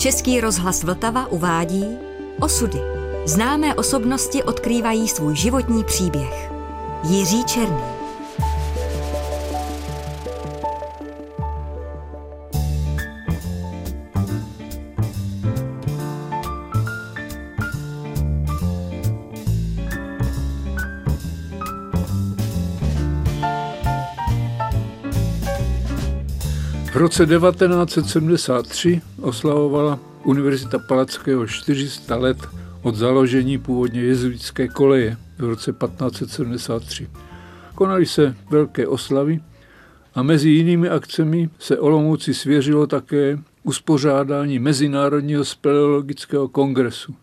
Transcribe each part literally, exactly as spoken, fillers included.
Český rozhlas Vltava uvádí Osudy. Známé osobnosti odkrývají svůj životní příběh. Jiří Černý. V roce devatenáct set sedmdesát tři oslavovala Univerzita Palackého čtyři sta let od založení původně jezuitské koleje v roce patnáct set sedmdesát tři. Konaly se velké oslavy a mezi jinými akcemi se Olomouci svěřilo také uspořádání Mezinárodního speleologického kongresu.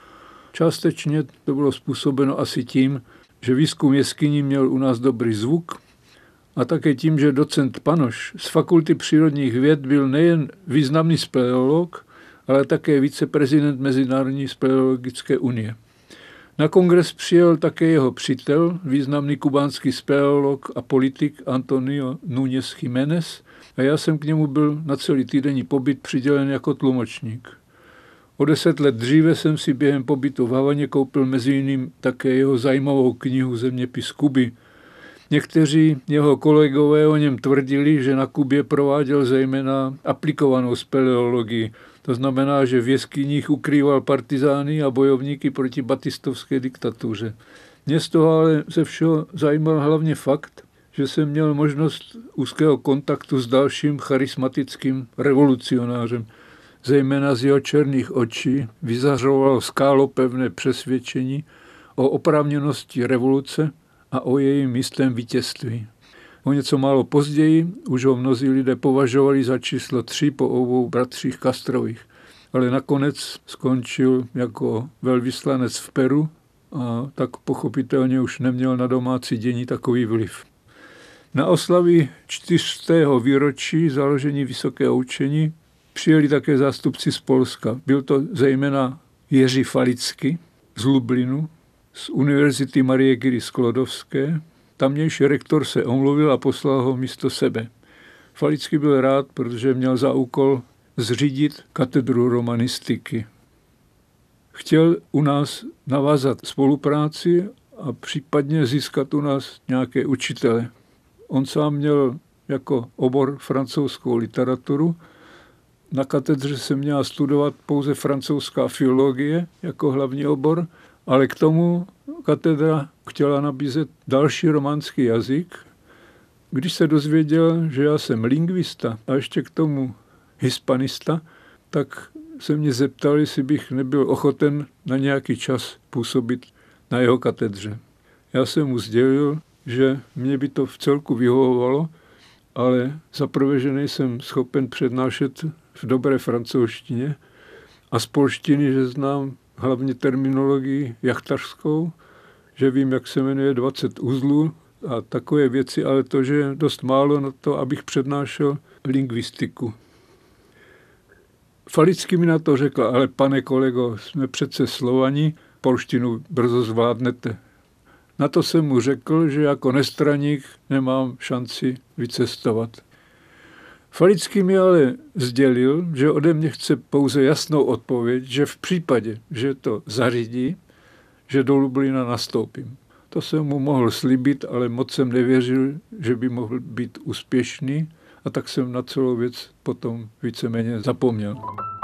Částečně to bylo způsobeno asi tím, že výzkum jeskyní měl u nás dobrý zvuk, a také tím, že docent Panoš z Fakulty přírodních věd byl nejen významný speleolog, ale také viceprezident Mezinárodní speleologické unie. Na kongres přijel také jeho přítel, významný kubánský speleolog a politik Antonio Núñez Jiménez, a já jsem k němu byl na celý týdenní pobyt přidělen jako tlumočník. O deset let dříve jsem si během pobytu v Havaně koupil mezi jiným také jeho zajímavou knihu Zeměpis Kuby. Někteří jeho kolegové o něm tvrdili, že na Kubě prováděl zejména aplikovanou speleologii. To znamená, že v jeskyních ukrýval partizány a bojovníky proti batistovské diktatuře. Mě z toho ale ze všeho zajímal hlavně fakt, že jsem měl možnost úzkého kontaktu s dalším charismatickým revolucionářem. Zejména z jeho černých očí vyzařovalo skálopevné přesvědčení o oprávněnosti revoluce a o jejím jistém vítězství. O něco málo později už ho mnozí lidé považovali za číslo tři po obou bratřích Castrových, ale nakonec skončil jako velvyslanec v Peru a tak pochopitelně už neměl na domácí dění takový vliv. Na oslavy čtyřstého výročí založení Vysokého učení přijeli také zástupci z Polska. Byl to zejména Jiří Falický z Lublinu, z Univerzity Marie Curie Sklodovské. Tamnější rektor se omluvil a poslal ho místo sebe. Falický byl rád, protože měl za úkol zřídit katedru romanistiky. Chtěl u nás navázat spolupráci a případně získat u nás nějaké učitele. On sám měl jako obor francouzskou literaturu. Na katedře se měla studovat pouze francouzská filologie jako hlavní obor, ale k tomu katedra chtěla nabízet další románský jazyk. Když se dozvěděl, že já jsem lingvista a ještě k tomu hispanista, tak se mě zeptal, jestli bych nebyl ochoten na nějaký čas působit na jeho katedře. Já jsem mu sdělil, že mě by to v celku vyhovovalo, ale zaprvé, že nejsem schopen přednášet v dobré francouzštině a z polštiny, že znám hlavně terminologii jachtařskou, že vím, jak se jmenuje dvacet uzlů a takové věci, ale to, že je dost málo na to, abych přednášel lingvistiku. Falický mi na to řekl, ale pane kolego, jsme přece Slovani, polštinu brzo zvládnete. Na to jsem mu řekl, že jako nestraník nemám šanci vycestovat. Falický mi ale sdělil, že ode mě chce pouze jasnou odpověď, že v případě, že to zařídí, že do Lublina nastoupím. To jsem mu mohl slíbit, ale moc jsem nevěřil, že by mohl být úspěšný, a tak jsem na celou věc potom víceméně zapomněl.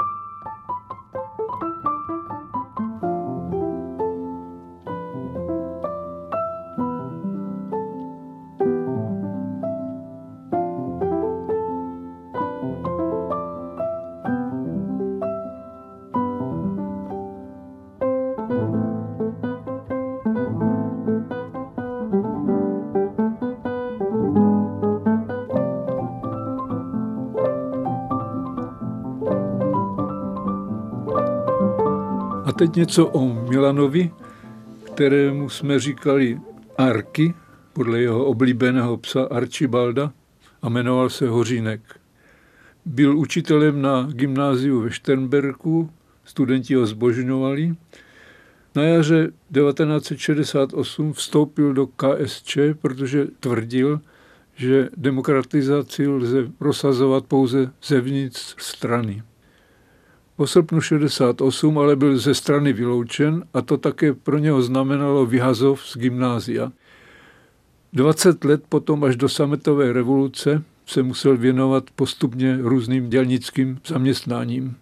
A teď něco o Milanovi, kterému jsme říkali Arky, podle jeho oblíbeného psa Archibalda, a jmenoval se Hořínek. Byl učitelem na gymnáziu ve Šternberku, studenti ho zbožňovali. Na jaře devatenáct set šedesát osm vstoupil do K S Č, protože tvrdil, že demokratizaci lze prosazovat pouze zevnitř strany. Po srpnu šedesát osm ale byl ze strany vyloučen a to také pro něho znamenalo vyhazov z gymnázia. dvacet let potom až do sametové revoluce se musel věnovat postupně různým dělnickým zaměstnáním.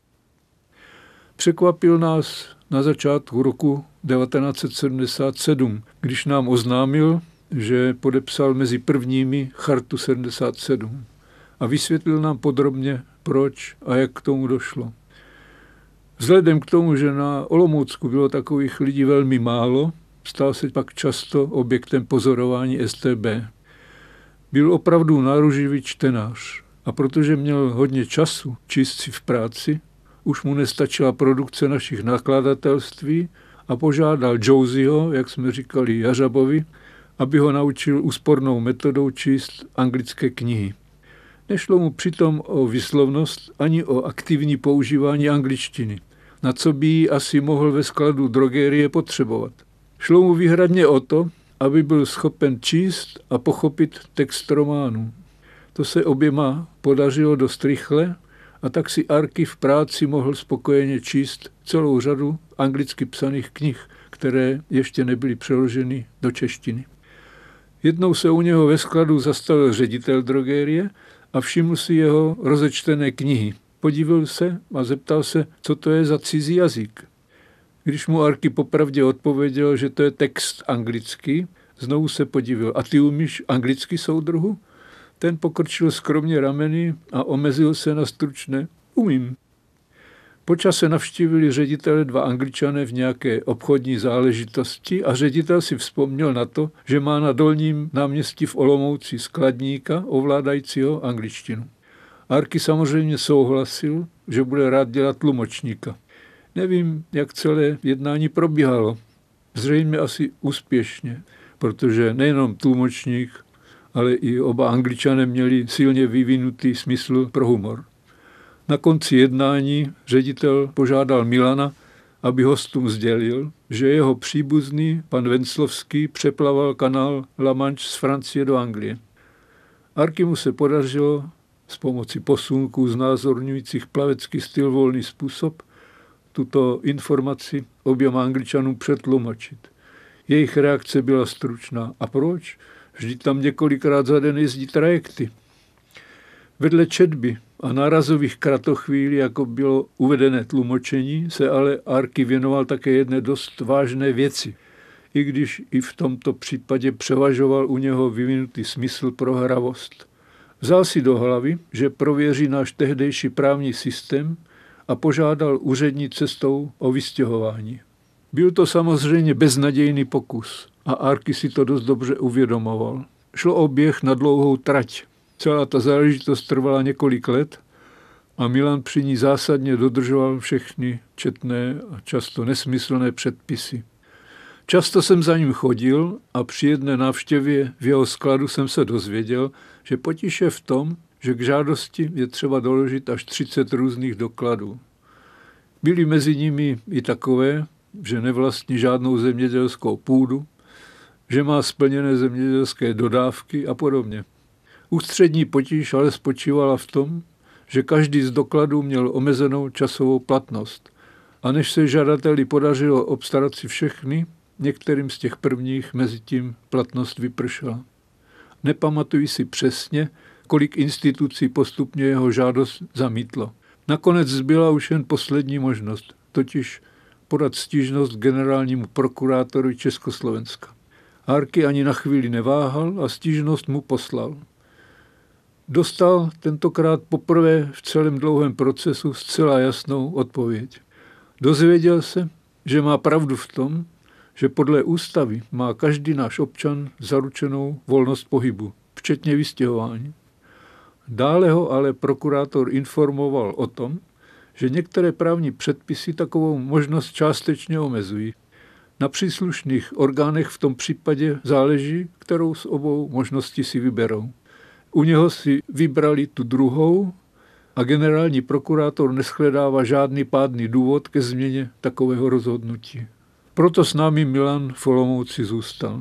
Překvapil nás na začátku roku devatenáct set sedmdesát sedm, když nám oznámil, že podepsal mezi prvními Chartu sedmdesát sedm a vysvětlil nám podrobně, proč a jak k tomu došlo. Vzhledem k tomu, že na Olomoucku bylo takových lidí velmi málo, stal se pak často objektem pozorování S T B. Byl opravdu náruživý čtenář a protože měl hodně času číst si v práci, už mu nestačila produkce našich nakladatelství a požádal Josieho, jak jsme říkali Jařabovi, aby ho naučil úspornou metodou číst anglické knihy. Nešlo mu přitom o výslovnost ani o aktivní používání angličtiny, na co by ji asi mohl ve skladu drogerie potřebovat. Šlo mu výhradně o to, aby byl schopen číst a pochopit text románu. To se oběma podařilo dost rychle a tak si Arky v práci mohl spokojeně číst celou řadu anglicky psaných knih, které ještě nebyly přeloženy do češtiny. Jednou se u něho ve skladu zastavil ředitel drogerie a všiml si jeho rozečtené knihy. Podívil se a zeptal se, co to je za cizí jazyk. Když mu Arky popravdě odpověděl, že to je text anglický, znovu se podívil. A ty umíš anglicky, soudruhu? Ten pokrčil skromně rameny a omezil se na stručné. Umím. Po čase navštívili ředitele dva Angličané v nějaké obchodní záležitosti a ředitel si vzpomněl na to, že má na Dolním náměstí v Olomouci skladníka ovládajícího angličtinu. Arky samozřejmě souhlasil, že bude rád dělat tlumočníka. Nevím, jak celé jednání probíhalo. Zřejmě asi úspěšně, protože nejenom tlumočník, ale i oba Angličané měli silně vyvinutý smysl pro humor. Na konci jednání ředitel požádal Milana, aby hostům sdělil, že jeho příbuzný, pan Venclovský, přeplaval kanál La Manche z Francie do Anglie. Arkymu se podařilo s pomocí posunků znázorňujících plavecký styl volný způsob tuto informaci oběma Angličanům přetlumočit. Jejich reakce byla stručná. A proč? Vždyť tam několikrát za den jezdí trajekty. Vedle četby a nárazových kratochvílí, jako bylo uvedené tlumočení, se ale Arky věnoval také jedné dost vážné věci, i když i v tomto případě převažoval u něho vyvinutý smysl pro hravost. Vzal si do hlavy, že prověří náš tehdejší právní systém a požádal úřední cestou o vystěhování. Byl to samozřejmě beznadějný pokus a Arky si to dost dobře uvědomoval. Šlo o běh na dlouhou trať. Celá ta záležitost trvala několik let a Milan při ní zásadně dodržoval všechny četné a často nesmyslné předpisy. Často jsem za ním chodil a při jedné návštěvě v jeho skladu jsem se dozvěděl, že potíž je v tom, že k žádosti je třeba doložit až třicet různých dokladů. Byly mezi nimi i takové, že nevlastní žádnou zemědělskou půdu, že má splněné zemědělské dodávky a podobně. Ústřední potíž ale spočívala v tom, že každý z dokladů měl omezenou časovou platnost. A než se žadateli podařilo obstarat si všechny, některým z těch prvních mezitím platnost vypršela. Nepamatuji si přesně, kolik institucí postupně jeho žádost zamítlo. Nakonec zbyla už jen poslední možnost, totiž podat stížnost generálnímu prokurátorovi Československa. Arky ani na chvíli neváhal a stížnost mu poslal. Dostal tentokrát poprvé v celém dlouhém procesu zcela jasnou odpověď. Dozvěděl se, že má pravdu v tom, že podle ústavy má každý náš občan zaručenou volnost pohybu, včetně vystěhování. Dále ho ale prokurátor informoval o tom, že některé právní předpisy takovou možnost částečně omezují. Na příslušných orgánech v tom případě záleží, kterou z obou možností si vyberou. U něho si vybrali tu druhou a generální prokurátor neshledává žádný pádný důvod ke změně takového rozhodnutí. Proto s námi Milan v Olomouci zůstal.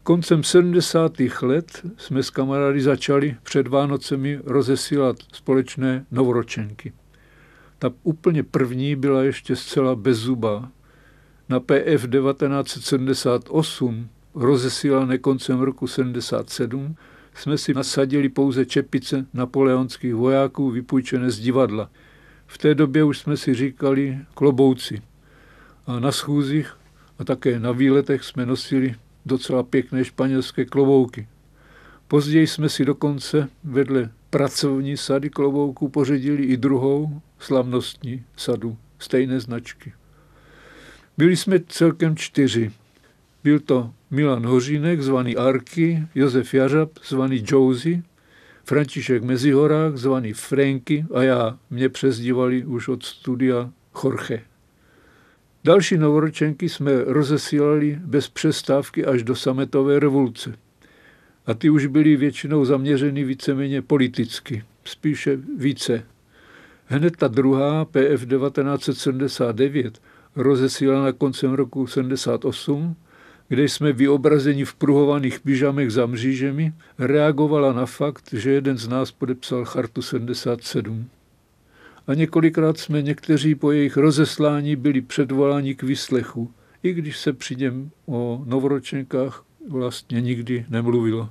Koncem sedmdesátých let jsme s kamarády začali před Vánocemi rozesílat společné novoročenky. Ta úplně první byla ještě zcela bezzubá. Na P F devatenáct set sedmdesát osm, rozesílané koncem roku sedmdesát sedm, jsme si nasadili pouze čepice napoleonských vojáků vypůjčené z divadla. V té době už jsme si říkali klobouci. A na schůzích a také na výletech jsme nosili docela pěkné španělské klobouky. Později jsme si dokonce vedle pracovní sady klobouků pořídili i druhou slavnostní sadu stejné značky. Byli jsme celkem čtyři. Byl to Milan Hořínek, zvaný Arky, Josef Jařab, zvaný Josie, František Mezihorák, zvaný Franky a já, mě přezdívali už od studia Jorge. Další novoročenky jsme rozesílali bez přestávky až do sametové revoluce. A ty už byly většinou zaměřeny víceméně politicky, spíše více. Hned ta druhá, P F devatenáct set sedmdesát devět, rozesílána koncem roku sedmdesát osm, kde jsme vyobrazeni v pruhovaných pyžamech za mřížemi, reagovala na fakt, že jeden z nás podepsal chartu sedmdesát sedm. A několikrát jsme někteří po jejich rozeslání byli předvoláni k výslechu, i když se při něm o novoročenkách vlastně nikdy nemluvilo.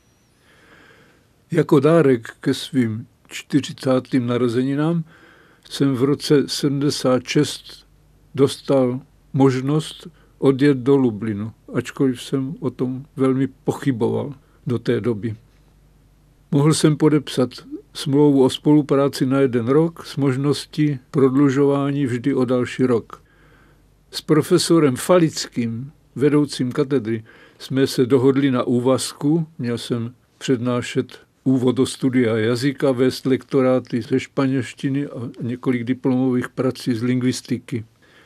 Jako dárek ke svým čtyřicátým narozeninám jsem v roce sedmdesát šest dostal možnost odjet do Lublinu, ačkoliv jsem o tom velmi pochyboval do té doby. Mohl jsem podepsat smlouvu o spolupráci na jeden rok s možností prodlužování vždy o další rok. S profesorem Falickým, vedoucím katedry, jsme se dohodli na úvazku, měl jsem přednášet úvod do studia jazyka, vést lektoráty ze španělštiny a několik diplomových prací z lingvistiky.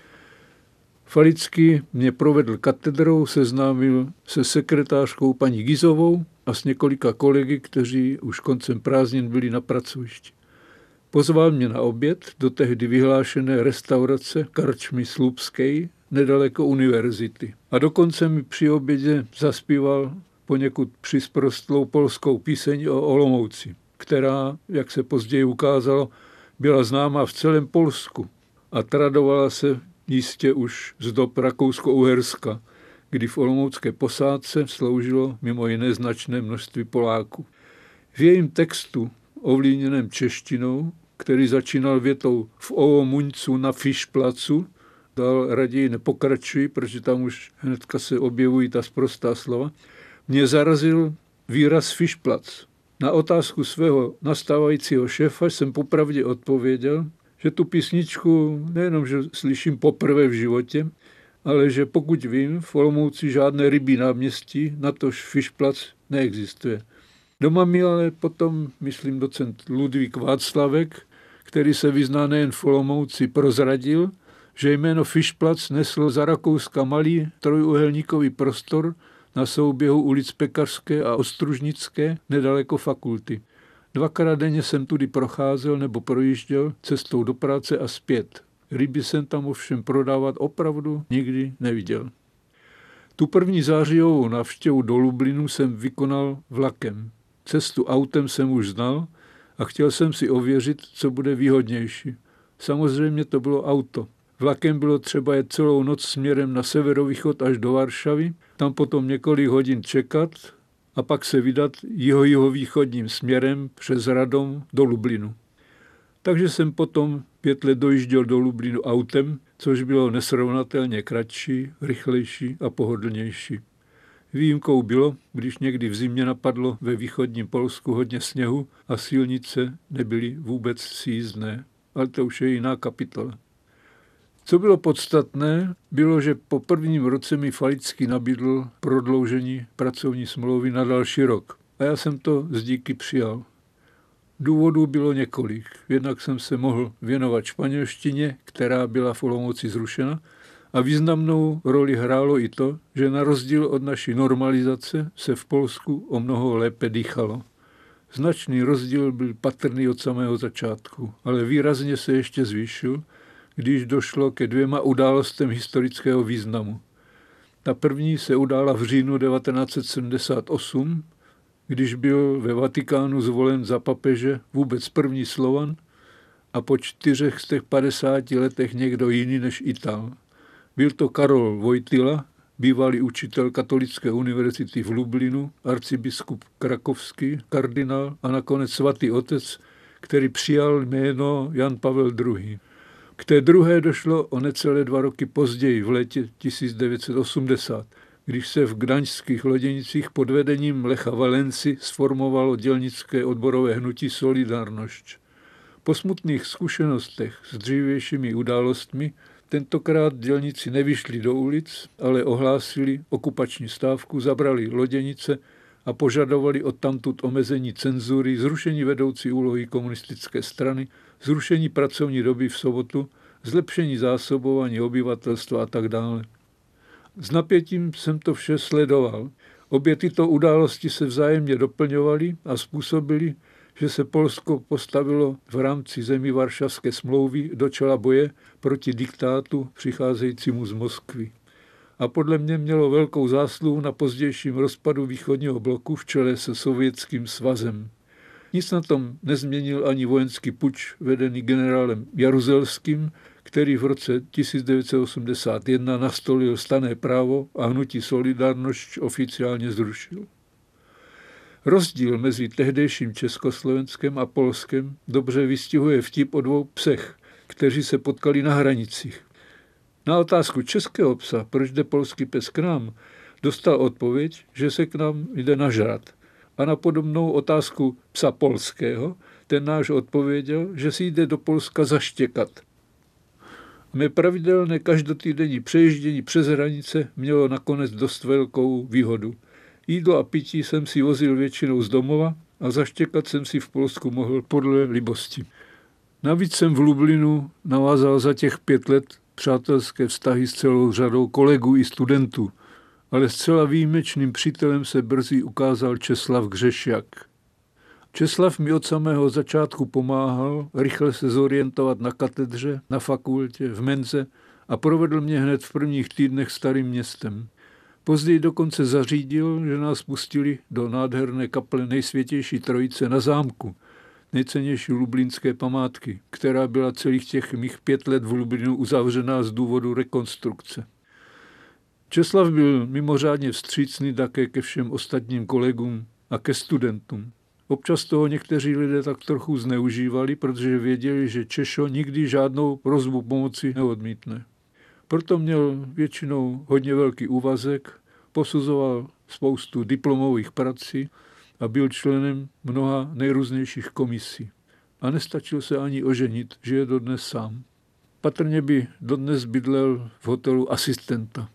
Falický mě provedl katedrou, seznámil se sekretářkou paní Gizovou a s několika kolegy, kteří už koncem prázdnin byli na pracovišti. Pozval mě na oběd do tehdy vyhlášené restaurace Karčmy Slupskej nedaleko univerzity. A dokonce mi při obědě zaspíval poněkud přisprostlou polskou píseň o Olomouci, která, jak se později ukázalo, byla známá v celém Polsku a tradovala se jistě už z dob Rakousko-Uherska, kdy v olomoucké posádce sloužilo mimo jiné značné množství Poláků. V jejím textu, ovlivněném češtinou, který začínal větou v Olomoucu na Fischplacu, dál raději nepokračuji, protože tam už hnedka se objevují ta sprostá slova, mě zarazil výraz Fischplatz. Na otázku svého nastávajícího šéfa jsem popravdě odpověděl, že tu písničku nejenom, že slyším poprvé v životě, ale že pokud vím, v Olomouci žádné rybí náměstí, natož Fischplatz neexistuje. Doma mi ale potom, myslím, docent Ludvík Václavek, který se vyzná nejen v Olomouci, prozradil, že jméno Fischplatz neslo za Rakouska malý trojuhelníkový prostor na souběhu ulic Pekařské a Ostružnické nedaleko fakulty. Dvakrát denně jsem tudy procházel nebo projížděl cestou do práce a zpět. Ryby jsem tam ovšem prodávat opravdu nikdy neviděl. Tu první zářijovou návštěvu do Lublinu jsem vykonal vlakem. Cestu autem jsem už znal a chtěl jsem si ověřit, co bude výhodnější. Samozřejmě to bylo auto. Vlakem bylo třeba jet celou noc směrem na severovýchod až do Varšavy, tam potom několik hodin čekat a pak se vydat jiho-jihovýchodním směrem přes Radom do Lublinu. Takže jsem potom pět let dojížděl do Lublinu autem, což bylo nesrovnatelně kratší, rychlejší a pohodlnější. Výjimkou bylo, když někdy v zimě napadlo ve východním Polsku hodně sněhu a silnice nebyly vůbec sjízdné, ale to už je jiná kapitola. Co bylo podstatné, bylo, že po prvním roce mi Falický nabídl prodloužení pracovní smlouvy na další rok. A já jsem to z díky přijal. Důvodů bylo několik. Jednak jsem se mohl věnovat španělštině, která byla v Olomouci zrušena, a významnou roli hrálo i to, že na rozdíl od naší normalizace se v Polsku o mnoho lépe dýchalo. Značný rozdíl byl patrný od samého začátku, ale výrazně se ještě zvýšil, když došlo ke dvěma událostem historického významu. Ta první se udála v říjnu devatenáct set sedmdesát osm, když byl ve Vatikánu zvolen za papeže vůbec první Slovan a po čtyřech z těch padesáti letech někdo jiný než Ital. Byl to Karol Wojtyla, bývalý učitel Katolické univerzity v Lublinu, arcibiskup krakovský, kardinál a nakonec svatý otec, který přijal jméno Jan Pavel druhý. K té druhé došlo o necelé dva roky později, v létě tisíc devět set osmdesát, když se v gdaňských Loděnicích pod vedením Lecha Valenci sformovalo dělnické odborové hnutí Solidarność. Po smutných zkušenostech s dřívějšími událostmi tentokrát dělníci nevyšli do ulic, ale ohlásili okupační stávku, zabrali Loděnice a požadovali odtamtud omezení cenzury, zrušení vedoucí úlohy komunistické strany, zrušení pracovní doby v sobotu, zlepšení zásobování obyvatelstva a tak dále. S napětím jsem to vše sledoval. Obě tyto události se vzájemně doplňovaly a způsobily, že se Polsko postavilo v rámci zemí Varšavské smlouvy do čela boje proti diktátu přicházejícímu z Moskvy. A podle mě mělo velkou zásluhu na pozdějším rozpadu východního bloku v čele se Sovětským svazem. Nic na tom nezměnil ani vojenský puč vedený generálem Jaruzelským, který v roce tisíc devět set osmdesát jedna nastolil stanné právo a hnutí Solidarność oficiálně zrušil. Rozdíl mezi tehdejším Československem a Polskem dobře vystihuje vtip o dvou psech, kteří se potkali na hranicích. Na otázku českého psa, proč jde polský pes k nám, dostal odpověď, že se k nám jde nažrat. A na podobnou otázku psa polského ten náš odpověděl, že si jde do Polska zaštěkat. Mé pravidelné každotýdenní přejíždění přes hranice mělo nakonec dost velkou výhodu. Jídlo a pití jsem si vozil většinou z domova a zaštěkat jsem si v Polsku mohl podle libosti. Navíc jsem v Lublinu navázal za těch pět let přátelské vztahy s celou řadou kolegů i studentů, ale zcela výjimečným přítelem se brzy ukázal Česlav Gřešťák. Česlav mi od samého začátku pomáhal rychle se zorientovat na katedře, na fakultě, v menze a provedl mě hned v prvních týdnech starým městem. Později dokonce zařídil, že nás pustili do nádherné kaple Nejsvětější Trojice na zámku, nejcennější lublínské památky, která byla celých těch mých pět let v Lublinu uzavřená z důvodu rekonstrukce. Česlav byl mimořádně vstřícný také ke všem ostatním kolegům a ke studentům. Občas toho někteří lidé tak trochu zneužívali, protože věděli, že Češo nikdy žádnou prosbu pomoci neodmítne. Proto měl většinou hodně velký úvazek, posuzoval spoustu diplomových prací a byl členem mnoha nejrůznějších komisí. A nestačil se ani oženit, že je dodnes sám. Patrně by dodnes bydlel v hotelu asistenta.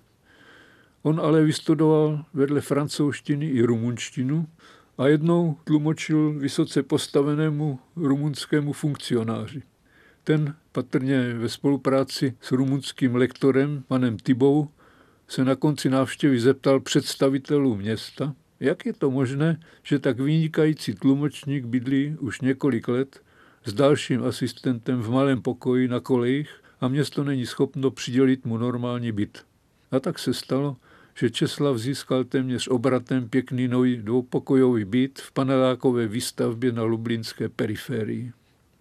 On ale vystudoval vedle francouzštiny i rumunštinu a jednou tlumočil vysoce postavenému rumunskému funkcionáři. Ten patrně ve spolupráci s rumunským lektorem panem Tybou se na konci návštěvy zeptal představitelů města, jak je to možné, že tak vynikající tlumočník bydlí už několik let s dalším asistentem v malém pokoji na kolejích a město není schopno přidělit mu normální byt. A tak se stalo, že Česlav získal téměř obratem pěkný nový dvoupokojový byt v panelákové výstavbě na lublinské periferii.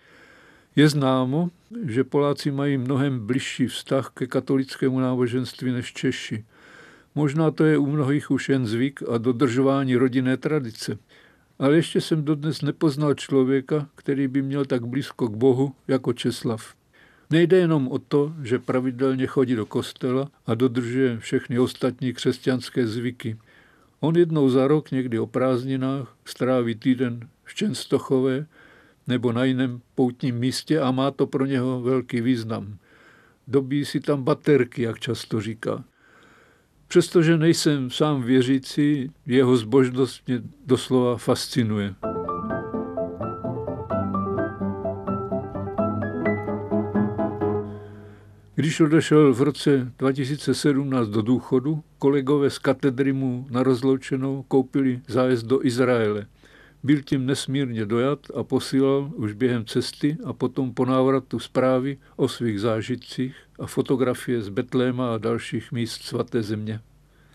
Je známo, že Poláci mají mnohem bližší vztah ke katolickému náboženství než Češi. Možná to je u mnohých už jen zvyk a dodržování rodinné tradice. Ale ještě jsem dodnes nepoznal člověka, který by měl tak blízko k Bohu jako Česlav. Nejde jenom o to, že pravidelně chodí do kostela a dodržuje všechny ostatní křesťanské zvyky. On jednou za rok, někdy o prázdninách, stráví týden v Čenstochové nebo na jiném poutním místě a má to pro něho velký význam. Dobí si tam baterky, jak často říká. Přestože nejsem sám věřící, jeho zbožnost mě doslova fascinuje. Když odešel v roce dva tisíce sedmnáct do důchodu, kolegové z katedry mu na rozloučenou koupili zájezd do Izraele. Byl tím nesmírně dojat a posílal už během cesty a potom po návratu zprávy o svých zážitcích a fotografie z Betléma a dalších míst svaté země.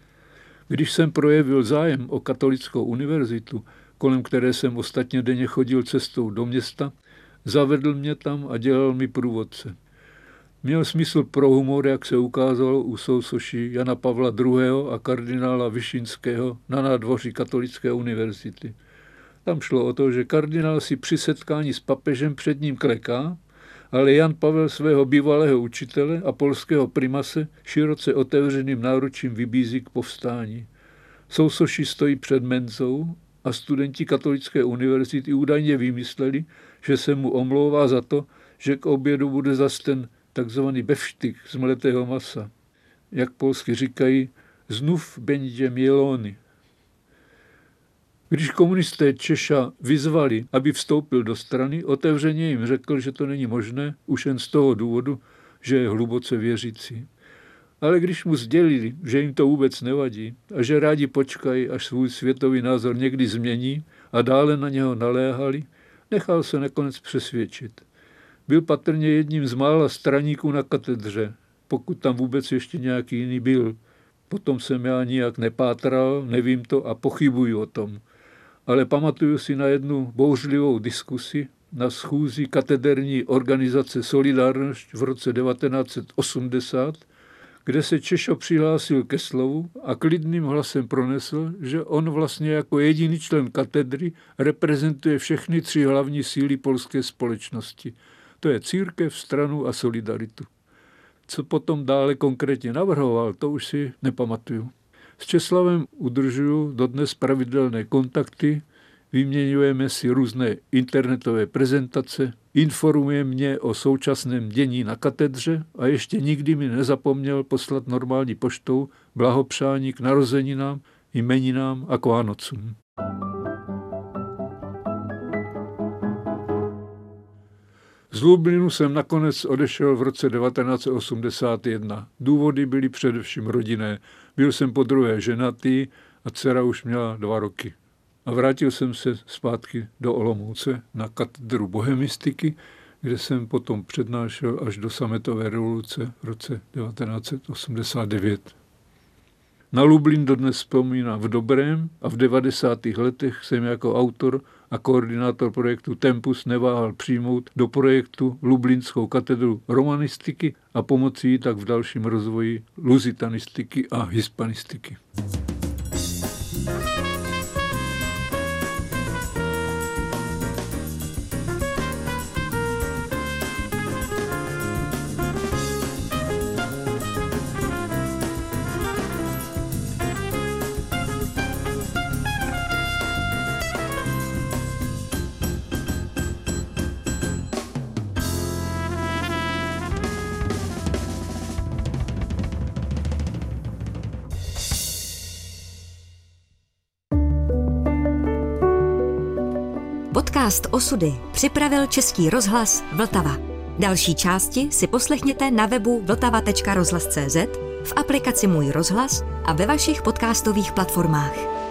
Když jsem projevil zájem o katolickou univerzitu, kolem které jsem ostatně denně chodil cestou do města, zavedl mě tam a dělal mi průvodce. Měl smysl pro humor, jak se ukázalo u sousoší Jana Pavla druhého. a kardinála Vyšinského na nádvoří Katolické univerzity. Tam šlo o to, že kardinál si při setkání s papežem před ním kleká, ale Jan Pavel svého bývalého učitele a polského primase široce otevřeným náručím vybízí k povstání. Sousoší stojí před menzou a studenti Katolické univerzity údajně vymysleli, že se mu omlouvá za to, že k obědu bude zas ten takzvaný befštyk z mletého masa. Jak polsky říkají, znów będzie mielony. Když komunisté Češa vyzvali, aby vstoupil do strany, otevřeně jim řekl, že to není možné, už jen z toho důvodu, že je hluboce věřící. Ale když mu sdělili, že jim to vůbec nevadí a že rádi počkají, až svůj světový názor někdy změní a dále na něho naléhali, nechal se nakonec přesvědčit. Byl patrně jedním z mála straníků na katedře, pokud tam vůbec ještě nějaký jiný byl. Potom jsem já nijak nepátral, nevím to a pochybuji o tom. Ale pamatuju si na jednu bouřlivou diskusi na schůzi katederní organizace Solidarność v roce devatenáct set osmdesát, kde se Češo přihlásil ke slovu a klidným hlasem pronesl, že on vlastně jako jediný člen katedry reprezentuje všechny tři hlavní síly polské společnosti. To je církev, stranu a solidaritu. Co potom dále konkrétně navrhoval, to už si nepamatuju. S Česlavem udržuju dodnes pravidelné kontakty, vyměňujeme si různé internetové prezentace, informuje mě o současném dění na katedře a ještě nikdy mi nezapomněl poslat normální poštou blahopřání k narozeninám, jmeninám a k Vánocům. Z Lublinu jsem nakonec odešel v roce devatenáct set osmdesát jedna. Důvody byly především rodinné. Byl jsem podruhé ženatý a dcera už měla dva roky. A vrátil jsem se zpátky do Olomouce na katedru bohemistiky, kde jsem potom přednášel až do sametové revoluce v roce devatenáct set osmdesát devět. Na Lublin dodnes vzpomínám v dobrém a v devadesátých letech jsem jako autor a koordinátor projektu Tempus neváhal přijmout do projektu Lublinskou katedru romanistiky a pomoci jí tak v dalším rozvoji luzitanistiky a hispanistiky. Podcast Osudy připravil Český rozhlas Vltava. Další části si poslechněte na webu vltava tečka rozhlas tečka cé zet, v aplikaci Můj rozhlas a ve vašich podcastových platformách.